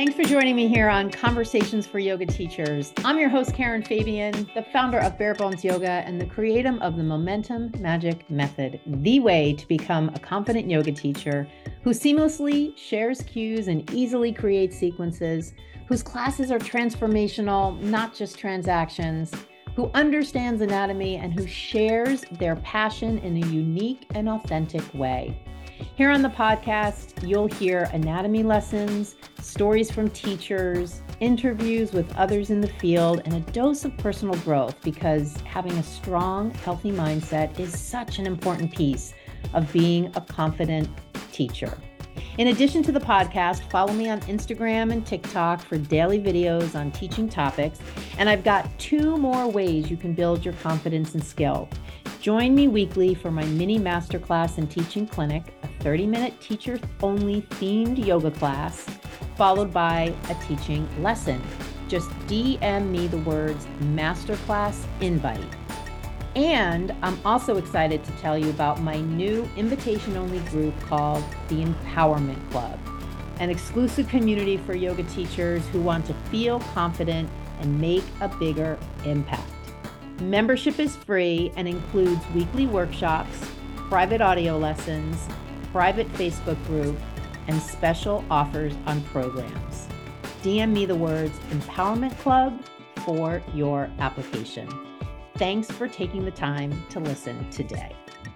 Thanks for joining me here on Conversations for Yoga Teachers. I'm your host, Karen Fabian, the founder of Bare Bones Yoga and the creator of the Momentum Magic Method, the way to become a confident yoga teacher who seamlessly shares cues and easily creates sequences, whose classes are transformational, not just transactions, who understands anatomy and who shares their passion in a unique and authentic way. Here on the podcast, you'll hear anatomy lessons, stories from teachers, interviews with others in the field, and a dose of personal growth because having a strong, healthy mindset is such an important piece of being a confident teacher. In addition to the podcast, follow me on Instagram and TikTok for daily videos on teaching topics, and I've got 2 more ways you can build your confidence and skill. Join me weekly for my mini masterclass and teaching clinic, a 30-minute teacher-only themed yoga class, followed by a teaching lesson. Just DM me the words masterclass invite. And I'm also excited to tell you about my new invitation-only group called the Empowerment Club, an exclusive community for yoga teachers who want to feel confident and make a bigger impact. Membership is free and includes weekly workshops, private audio lessons, private Facebook group, and special offers on programs. DM me the words Empowerment Club for your application. Thanks for taking the time to listen today.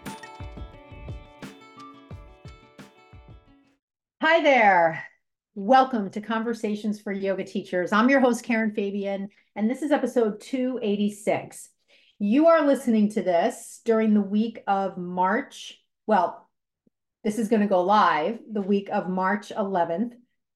Hi there. Welcome to Conversations for Yoga Teachers. I'm your host, Karen Fabian, and this is episode 286. You are listening to this during the week of March. Well, this is going to go live the week of March 11th,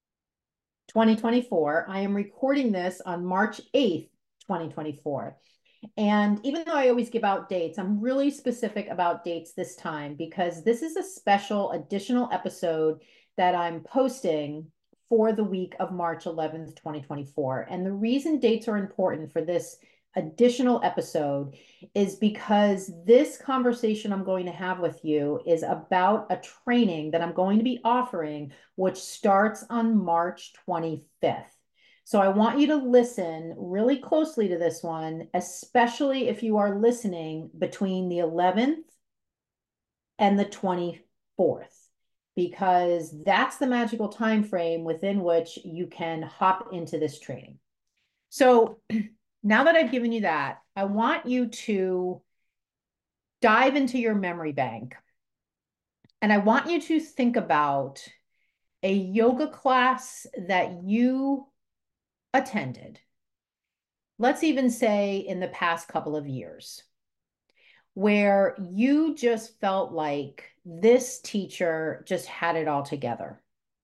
2024. I am recording this on March 8th, 2024. And even though I always give out dates, I'm really specific about dates this time because this is a special additional episode that I'm posting for the week of March 11th, 2024. And the reason dates are important for this additional episode is because this conversation I'm going to have with you is about a training that I'm going to be offering, which starts on March 25th. So I want you to listen really closely to this one, especially if you are listening between the 11th and the 24th, because that's the magical time frame within which you can hop into this training. So now that I've given you that, I want you to dive into your memory bank. And I want you to think about a yoga class that you attended. Let's even say in the past couple of years, where you just felt like this teacher just had it all together.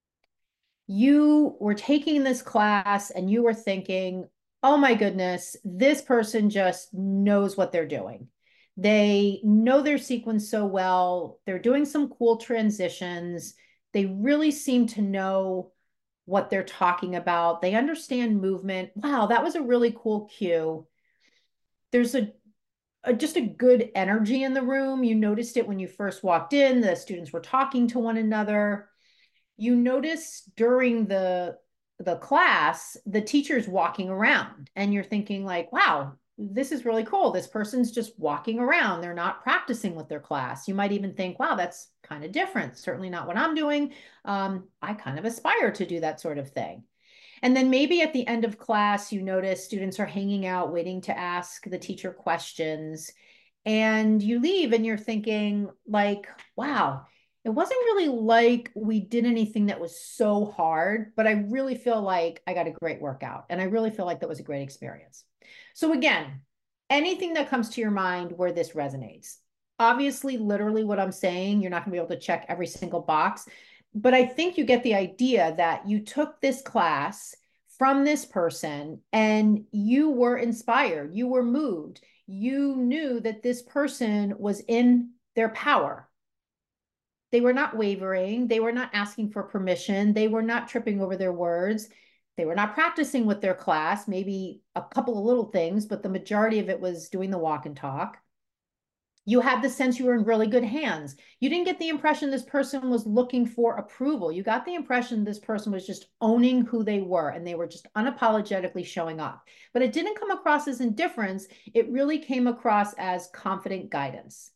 You were taking this class and you were thinking, oh my goodness, this person just knows what they're doing. They know their sequence so well. They're doing some cool transitions. They really seem to know what they're talking about. They understand movement. Wow, that was a really cool cue. There's just a good energy in the room. You noticed it when you first walked in. The students were talking to one another. You notice during the class, the teacher's walking around and you're thinking like, wow, this is really cool. This person's just walking around. They're not practicing with their class. You might even think, wow, that's kind of different. Certainly not what I'm doing. I kind of aspire to do that sort of thing. And then maybe at the end of class, you notice students are hanging out, waiting to ask the teacher questions. And you leave and you're thinking like, wow, it wasn't really like we did anything that was so hard, but I really feel like I got a great workout. And I really feel like that was a great experience. So again, anything that comes to your mind where this resonates. Obviously, literally what I'm saying, you're not going to be able to check every single box, but I think you get the idea that you took this class from this person and you were inspired, you were moved, you knew that this person was in their power. They were not wavering. They were not asking for permission. They were not tripping over their words. They were not practicing with their class, maybe a couple of little things, but the majority of it was doing the walk and talk. You had the sense you were in really good hands. You didn't get the impression this person was looking for approval. You got the impression this person was just owning who they were and they were just unapologetically showing up. But it didn't come across as indifference. It really came across as confident guidance.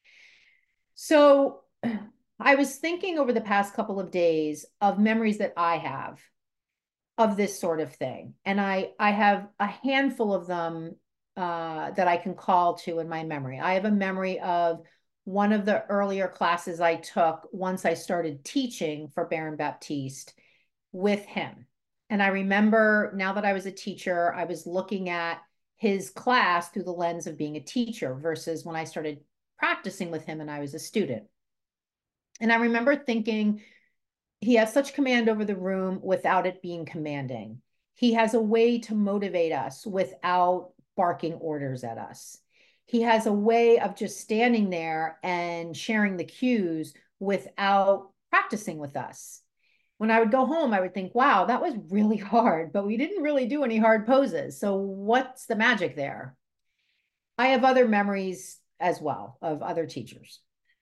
So I was thinking over the past couple of days of memories that I have of this sort of thing. And I have a handful of them that I can call to in my memory. I have a memory of one of the earlier classes I took once I started teaching for Baron Baptiste with him. And I remember now that I was a teacher, I was looking at his class through the lens of being a teacher versus when I started practicing with him and I was a student. And I remember thinking, he has such command over the room without it being commanding. He has a way to motivate us without barking orders at us. He has a way of just standing there and sharing the cues without practicing with us. When I would go home, I would think, wow, that was really hard, but we didn't really do any hard poses. So what's the magic there? I have other memories as well of other teachers.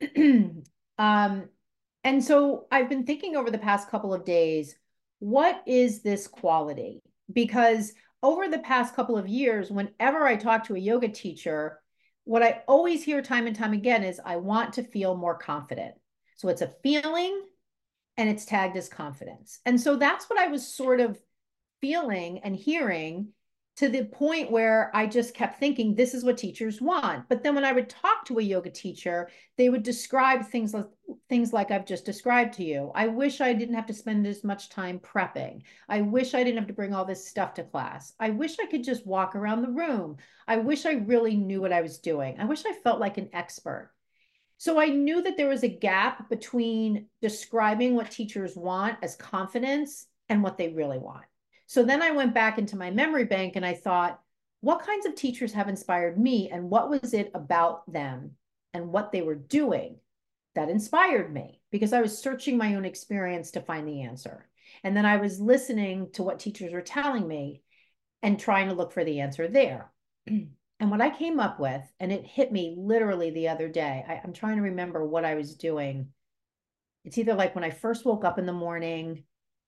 And so I've been thinking over the past couple of days, what is this quality? Because over the past couple of years, whenever I talk to a yoga teacher, what I always hear time and time again is I want to feel more confident. So it's a feeling and it's tagged as confidence. And so that's what I was sort of feeling and hearing to the point where I just kept thinking, this is what teachers want. But then when I would talk to a yoga teacher, they would describe things like I've just described to you. I wish I didn't have to spend as much time prepping. I wish I didn't have to bring all this stuff to class. I wish I could just walk around the room. I wish I really knew what I was doing. I wish I felt like an expert. So I knew that there was a gap between describing what teachers want as confidence and what they really want. So then I went back into my memory bank and I thought, what kinds of teachers have inspired me and what was it about them and what they were doing that inspired me? Because I was searching my own experience to find the answer. And then I was listening to what teachers were telling me and trying to look for the answer there. And what I came up with, and it hit me literally the other day, I'm trying to remember what I was doing. It's either like when I first woke up in the morning,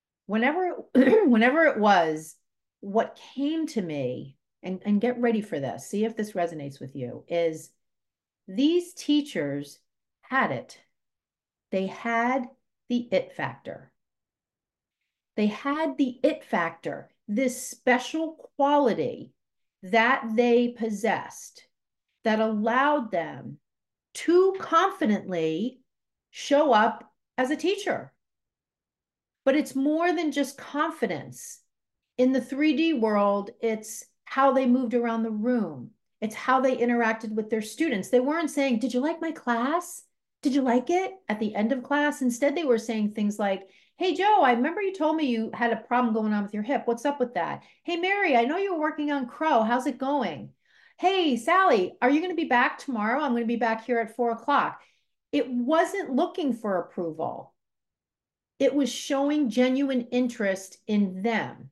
whenever it was, what came to me, and get ready for this, see if this resonates with you, is these teachers had it. They had the it factor. They had the it factor, this special quality that they possessed that allowed them to confidently show up as a teacher. But it's more than just confidence. In the 3D world, it's how they moved around the room. It's how they interacted with their students. They weren't saying, did you like my class? Did you like it at the end of class? Instead, they were saying things like, hey, Joe, I remember you told me you had a problem going on with your hip. What's up with that? Hey, Mary, I know you were working on Crow. How's it going? Hey, Sally, are you going to be back tomorrow? I'm going to be back here at 4 o'clock. It wasn't looking for approval. It was showing genuine interest in them.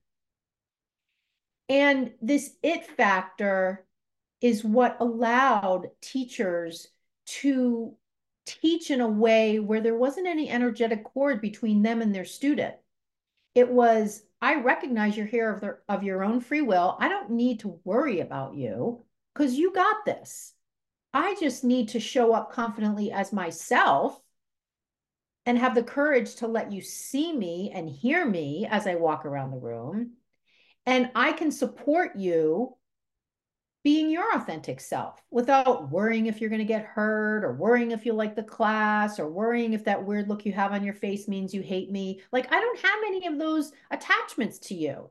And this it factor is what allowed teachers to teach in a way where there wasn't any energetic cord between them and their student. It was, I recognize you're here of your own free will. I don't need to worry about you because you got this. I just need to show up confidently as myself and have the courage to let you see me and hear me as I walk around the room. And I can support you being your authentic self without worrying if you're going to get hurt or worrying if you like the class or worrying if that weird look you have on your face means you hate me. Like, I don't have any of those attachments to you.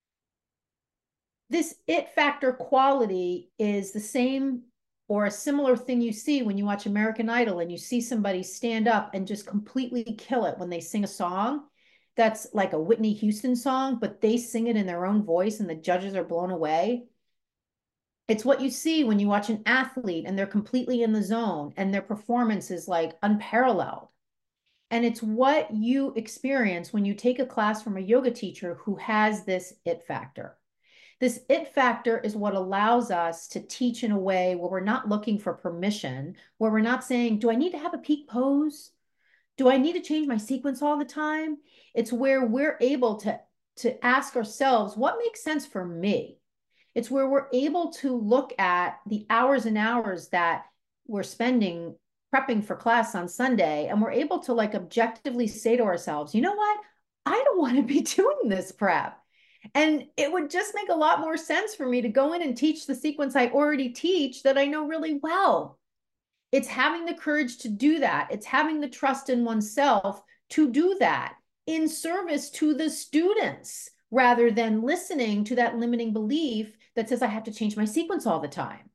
This it factor quality is the same or a similar thing you see when you watch American Idol and you see somebody stand up and just completely kill it when they sing a song that's like a Whitney Houston song, but they sing it in their own voice and the judges are blown away. It's what you see when you watch an athlete and they're completely in the zone and their performance is like unparalleled. And it's what you experience when you take a class from a yoga teacher who has this it factor. This it factor is what allows us to teach in a way where we're not looking for permission, where we're not saying, do I need to have a peak pose? Do I need to change my sequence all the time? It's where we're able to ask ourselves, what makes sense for me? It's where we're able to look at the hours and hours that we're spending prepping for class on Sunday, and we're able to like objectively say to ourselves, you know what? I don't want to be doing this prep. And it would just make a lot more sense for me to go in and teach the sequence I already teach that I know really well. It's having the courage to do that. It's having the trust in oneself to do that in service to the students rather than listening to that limiting belief that says I have to change my sequence all the time.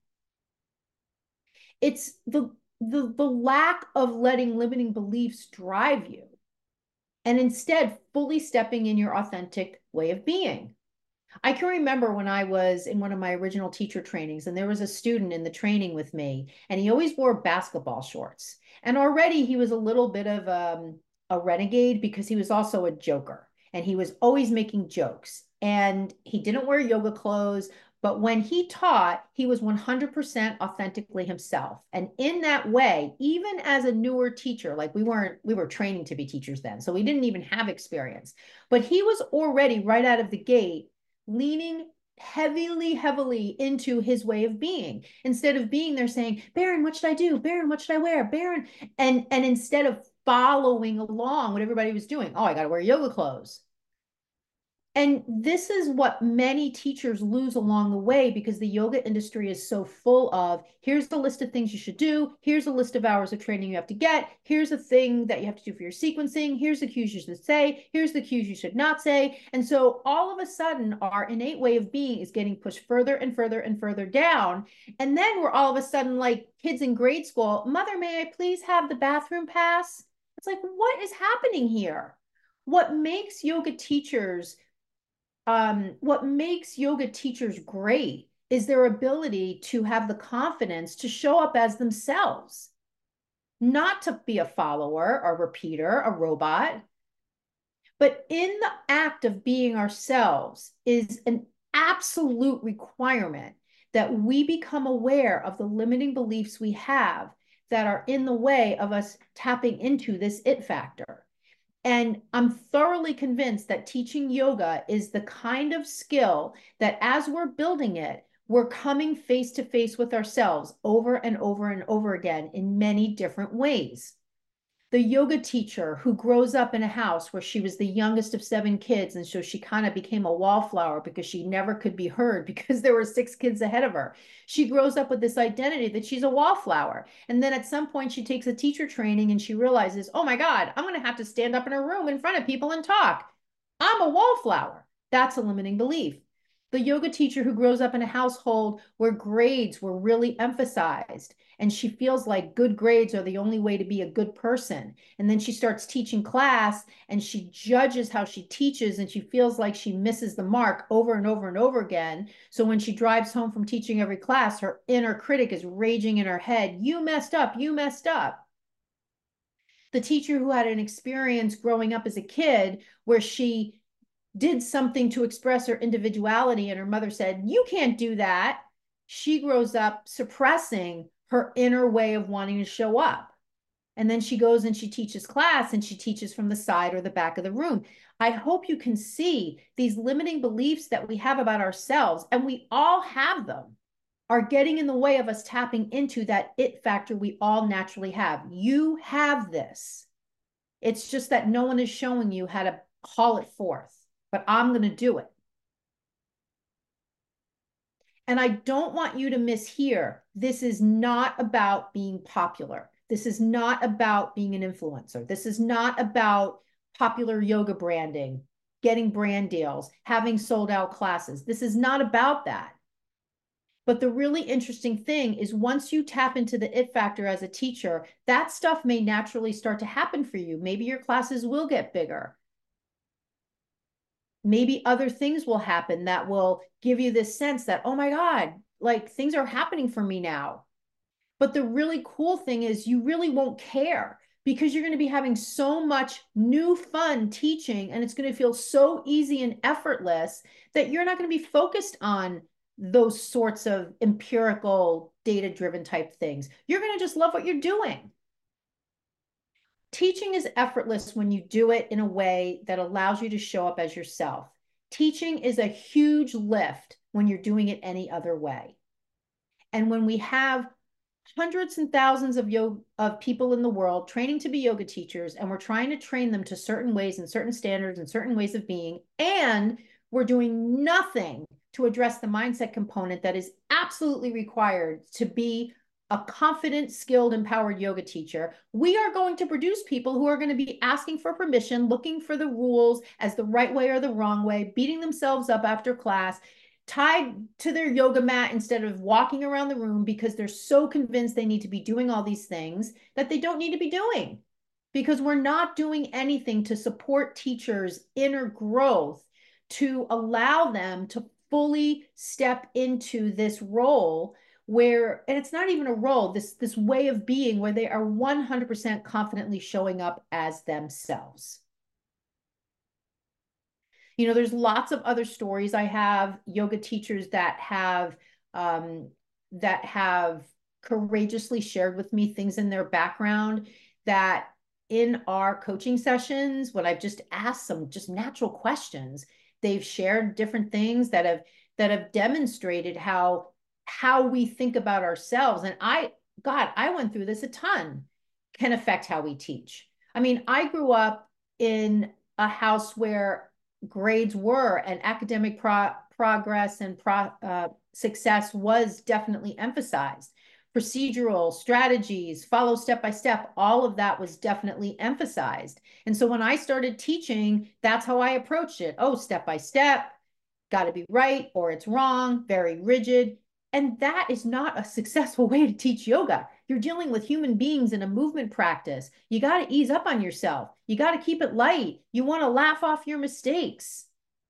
It's the lack of letting limiting beliefs drive you and instead fully stepping in your authentic way of being. I can remember when I was in one of my original teacher trainings, and there was a student in the training with me, and he always wore basketball shorts. And already he was a little bit of a renegade because he was also a joker, and he was always making jokes. And he didn't wear yoga clothes, but when he taught, he was 100% authentically himself. And in that way, even as a newer teacher, like we were training to be teachers then, so we didn't even have experience, but he was already right out of the gate leaning heavily into his way of being instead of being there saying, Baron, what should I do? Baron, what should I wear? Baron. And instead of following along what everybody was doing, oh, I got to wear yoga clothes. And this is what many teachers lose along the way because the yoga industry is so full of, here's the list of things you should do. Here's a list of hours of training you have to get. Here's a thing that you have to do for your sequencing. Here's the cues you should say. Here's the cues you should not say. And so all of a sudden, our innate way of being is getting pushed further and further and further down. And then we're all of a sudden like kids in grade school, Mother, may I please have the bathroom pass? It's like, what is happening here? What makes yoga teachers great is their ability to have the confidence to show up as themselves, not to be a follower, a repeater, a robot. But in the act of being ourselves is an absolute requirement that we become aware of the limiting beliefs we have that are in the way of us tapping into this it factor. And I'm thoroughly convinced that teaching yoga is the kind of skill that as we're building it, we're coming face to face with ourselves over and over and over again in many different ways. The yoga teacher who grows up in a house where she was the youngest of 7 kids, and so she kind of became a wallflower because she never could be heard because there were 6 kids ahead of her. She grows up with this identity that she's a wallflower. And then at some point she takes a teacher training and she realizes, oh my God, I'm going to have to stand up in a room in front of people and talk. I'm a wallflower. That's a limiting belief. The yoga teacher who grows up in a household where grades were really emphasized and she feels like good grades are the only way to be a good person. And then she starts teaching class and she judges how she teaches and she feels like she misses the mark over and over and over again. So when she drives home from teaching every class, her inner critic is raging in her head, you messed up, you messed up. The teacher who had an experience growing up as a kid where she did something to express her individuality and her mother said, you can't do that. She grows up suppressing her inner way of wanting to show up. And then she goes and she teaches class and she teaches from the side or the back of the room. I hope you can see these limiting beliefs that we have about ourselves, and we all have them, are getting in the way of us tapping into that it factor we all naturally have. You have this. It's just that no one is showing you how to call it forth, but I'm going to do it. And I don't want you to mishear. This is not about being popular. This is not about being an influencer. This is not about popular yoga branding, getting brand deals, having sold out classes. This is not about that. But the really interesting thing is once you tap into the it factor as a teacher, that stuff may naturally start to happen for you. Maybe your classes will get bigger. Maybe other things will happen that will give you this sense that, oh my God, like things are happening for me now. But the really cool thing is you really won't care because you're going to be having so much new fun teaching, and it's going to feel so easy and effortless that you're not going to be focused on those sorts of empirical, data-driven type things. You're going to just love what you're doing. Teaching is effortless when you do it in a way that allows you to show up as yourself. Teaching is a huge lift when you're doing it any other way. And when we have hundreds and thousands of people in the world training to be yoga teachers, and we're trying to train them to certain ways and certain standards and certain ways of being, and we're doing nothing to address the mindset component that is absolutely required to be a confident, skilled, empowered yoga teacher, we are going to produce people who are going to be asking for permission, looking for the rules as the right way or the wrong way, beating themselves up after class, tied to their yoga mat instead of walking around the room because they're so convinced they need to be doing all these things that they don't need to be doing, because we're not doing anything to support teachers' inner growth to allow them to fully step into this role where, and it's not even a role, this way of being where they are 100% confidently showing up as themselves. You know, there's lots of other stories. I have yoga teachers that have courageously shared with me things in their background that in our coaching sessions, when I've just asked some just natural questions, they've shared different things that have demonstrated how we think about ourselves. And I went through this a ton, can affect how we teach. I mean, I grew up in a house where grades were and academic progress and success was definitely emphasized. Procedural strategies, follow step by step, all of that was definitely emphasized. And so when I started teaching, that's how I approached it. Oh, step by step, got to be right or it's wrong, very rigid. And that is not a successful way to teach yoga. You're dealing with human beings in a movement practice. You got to ease up on yourself. You got to keep it light. You want to laugh off your mistakes.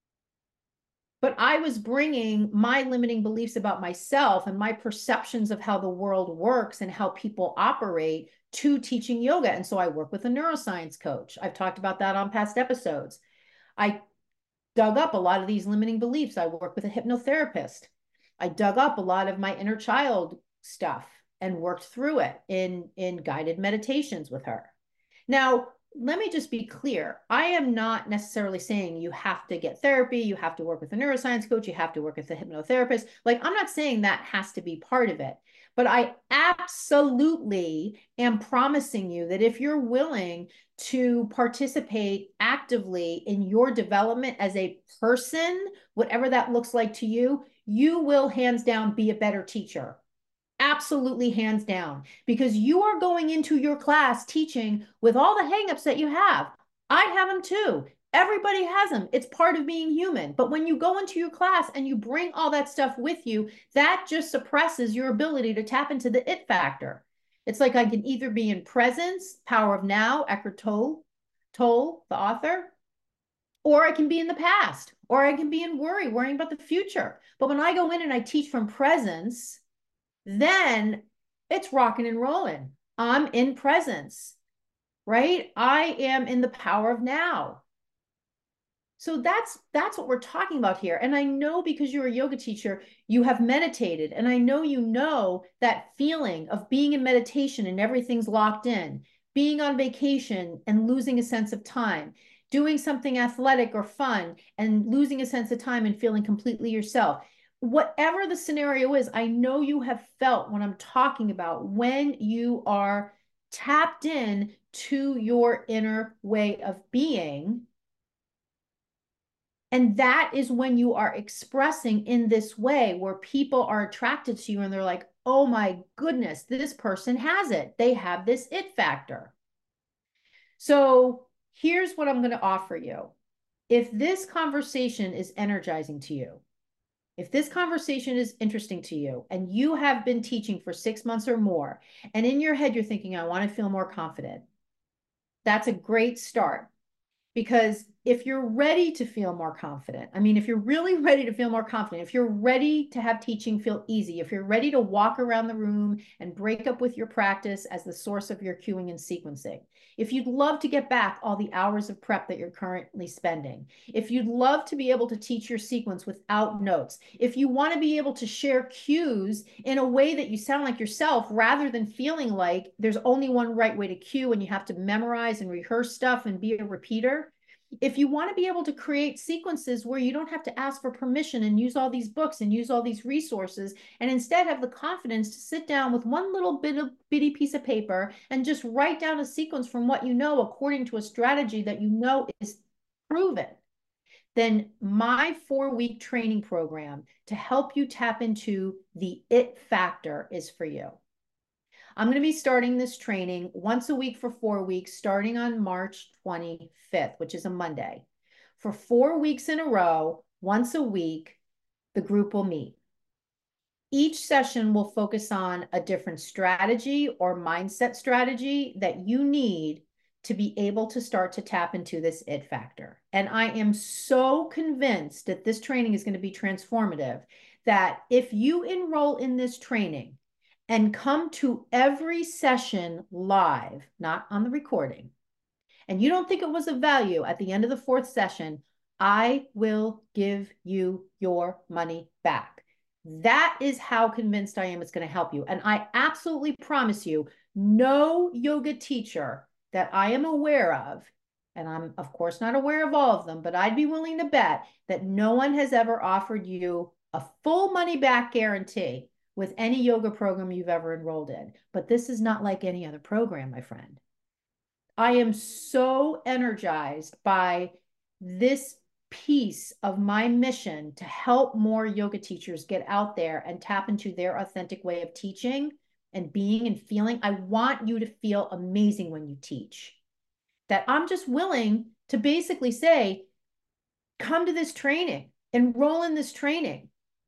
But I was bringing my limiting beliefs about myself and my perceptions of how the world works and how people operate to teaching yoga. And so I work with a neuroscience coach. I've talked about that on past episodes. I dug up a lot of these limiting beliefs. I work with a hypnotherapist. I dug up a lot of my inner child stuff and worked through it in guided meditations with her. Now, let me just be clear. I am not necessarily saying you have to get therapy, you have to work with a neuroscience coach, you have to work with a hypnotherapist. Like, I'm not saying that has to be part of it. But I absolutely am promising you that if you're willing to participate actively in your development as a person, whatever that looks like to you, you will hands down be a better teacher. Absolutely, hands down, because you are going into your class teaching with all the hangups that you have. I have them too. Everybody has them. It's part of being human. But when you go into your class and you bring all that stuff with you, that just suppresses your ability to tap into the it factor. It's like I can either be in presence, power of now, Eckhart Tolle, the author, or I can be in the past, or I can be in worrying about the future. But when I go in and I teach from presence, then it's rocking and rolling. I'm in presence, right? I am in the power of now. So that's what we're talking about here. And I know because you're a yoga teacher, you have meditated. And I know you know that feeling of being in meditation and everything's locked in, being on vacation and losing a sense of time, doing something athletic or fun and losing a sense of time and feeling completely yourself. Whatever the scenario is, I know you have felt what I'm talking about when you are tapped in to your inner way of being. And that is when you are expressing in this way where people are attracted to you and they're like, oh my goodness, this person has it. They have this it factor. So here's what I'm going to offer you. If this conversation is energizing to you, if this conversation is interesting to you and you have been teaching for 6 months or more, and in your head you're thinking, I want to feel more confident, that's a great start, because if you're ready to feel more confident, I mean, if you're really ready to feel more confident, if you're ready to have teaching feel easy, if you're ready to walk around the room and break up with your practice as the source of your cueing and sequencing, if you'd love to get back all the hours of prep that you're currently spending, if you'd love to be able to teach your sequence without notes, if you want to be able to share cues in a way that you sound like yourself rather than feeling like there's only one right way to cue and you have to memorize and rehearse stuff and be a repeater, if you want to be able to create sequences where you don't have to ask for permission and use all these books and use all these resources, and instead have the confidence to sit down with one little bitty piece of paper and just write down a sequence from what you know according to a strategy that you know is proven, then my 4-week training program to help you tap into the it factor is for you. I'm going to be starting this training once a week for 4 weeks, starting on March 25th, which is a Monday. For 4 weeks in a row, once a week, the group will meet. Each session will focus on a different strategy or mindset strategy that you need to be able to start to tap into this it factor. And I am so convinced that this training is going to be transformative, that if you enroll in this training and come to every session live, not on the recording, and you don't think it was of value at the end of the 4th session, I will give you your money back. That is how convinced I am it's going to help you. And I absolutely promise you, no yoga teacher that I am aware of, and I'm of course not aware of all of them, but I'd be willing to bet that no one has ever offered you a full money back guarantee with any yoga program you've ever enrolled in. But this is not like any other program, my friend. I am so energized by this piece of my mission to help more yoga teachers get out there and tap into their authentic way of teaching and being and feeling. I want you to feel amazing when you teach. That I'm just willing to basically say, come to this training, enroll in this training.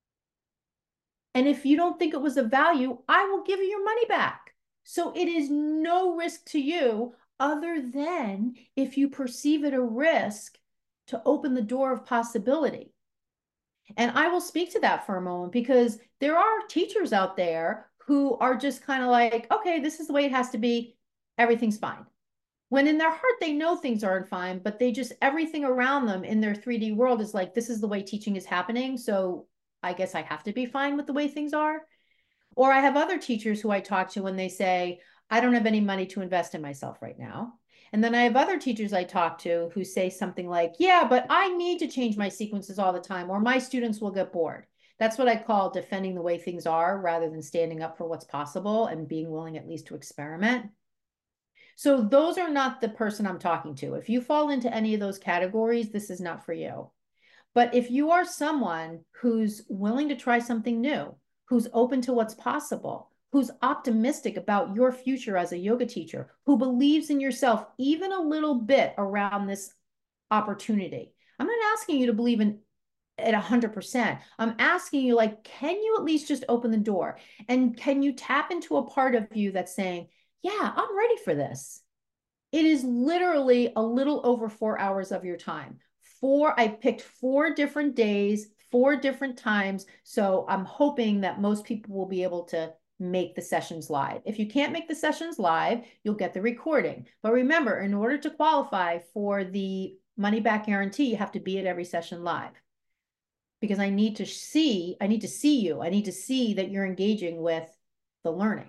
And if you don't think it was of value, I will give you your money back. So it is no risk to you other than if you perceive it a risk to open the door of possibility. And I will speak to that for a moment because there are teachers out there who are just kind of like, okay, this is the way it has to be. Everything's fine. When in their heart, they know things aren't fine, but they just, everything around them in their 3D world is like, this is the way teaching is happening. So I guess I have to be fine with the way things are. Or I have other teachers who I talk to when they say, I don't have any money to invest in myself right now. And then I have other teachers I talk to who say something like, yeah, but I need to change my sequences all the time, or my students will get bored. That's what I call defending the way things are rather than standing up for what's possible and being willing at least to experiment. So those are not the person I'm talking to. If you fall into any of those categories, this is not for you. But if you are someone who's willing to try something new, who's open to what's possible, who's optimistic about your future as a yoga teacher, who believes in yourself even a little bit around this opportunity, I'm not asking you to believe in at 100%. I'm asking you, like, can you at least just open the door? And can you tap into a part of you that's saying, yeah, I'm ready for this? It is literally a little over 4 hours of your time. I picked 4 different days, 4 different times. So I'm hoping that most people will be able to make the sessions live. If you can't make the sessions live, you'll get the recording. But remember, in order to qualify for the money back guarantee, you have to be at every session live. Because I need to see you. I need to see that you're engaging with the learning.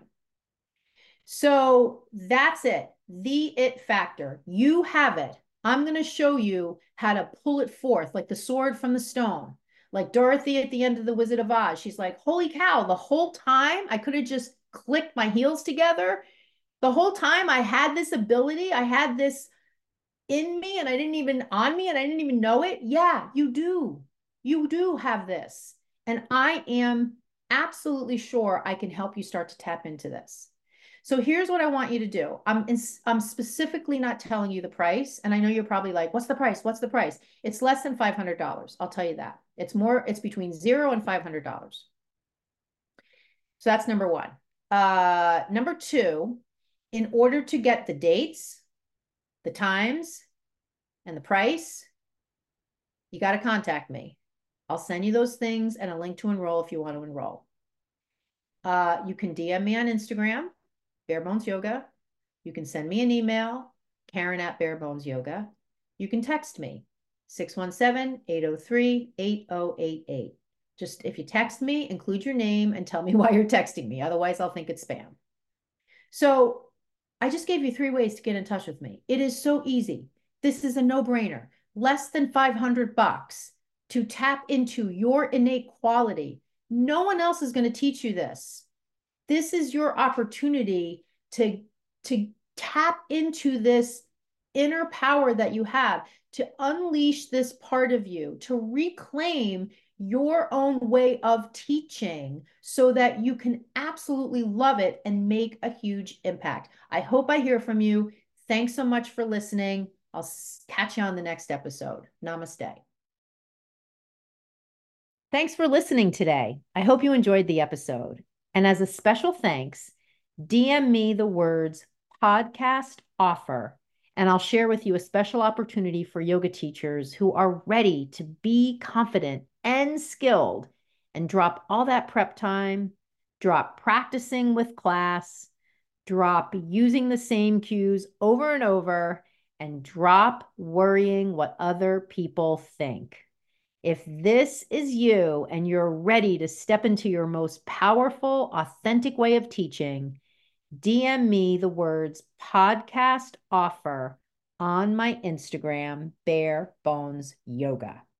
So that's it. The it factor. You have it. I'm going to show you how to pull it forth like the sword from the stone. Like Dorothy at the end of The Wizard of Oz. She's like, holy cow, the whole time I could have just clicked my heels together. The whole time I had this ability, I had this in me and I didn't even know it. Yeah, you do. You do have this. And I am absolutely sure I can help you start to tap into this. So here's what I want you to do. I'm specifically not telling you the price. And I know you're probably like, what's the price? What's the price? It's less than $500. I'll tell you that. It's between $0 and $500. So that's number one. Number two, in order to get the dates, the times, and the price, you got to contact me. I'll send you those things and a link to enroll if you want to enroll. You can DM me on Instagram, Bare Bones Yoga. You can send me an email, Karen at Bare Bones Yoga. You can text me, 617-803-8088. Just if you text me, include your name and tell me why you're texting me. Otherwise, I'll think it's spam. So I just gave you 3 ways to get in touch with me. It is so easy. This is a no-brainer. Less than $500 to tap into your innate quality. No one else is going to teach you this. This is your opportunity to tap into this inner power that you have, to unleash this part of you, to reclaim your own way of teaching so that you can absolutely love it and make a huge impact. I hope I hear from you. Thanks so much for listening. I'll catch you on the next episode. Namaste. Thanks for listening today. I hope you enjoyed the episode. And as a special thanks, DM me the words podcast offer, and I'll share with you a special opportunity for yoga teachers who are ready to be confident and skilled and drop all that prep time, drop practicing with class, drop using the same cues over and over, and drop worrying what other people think. If this is you and you're ready to step into your most powerful, authentic way of teaching, DM me the words podcast offer on my Instagram, Bare Bones Yoga.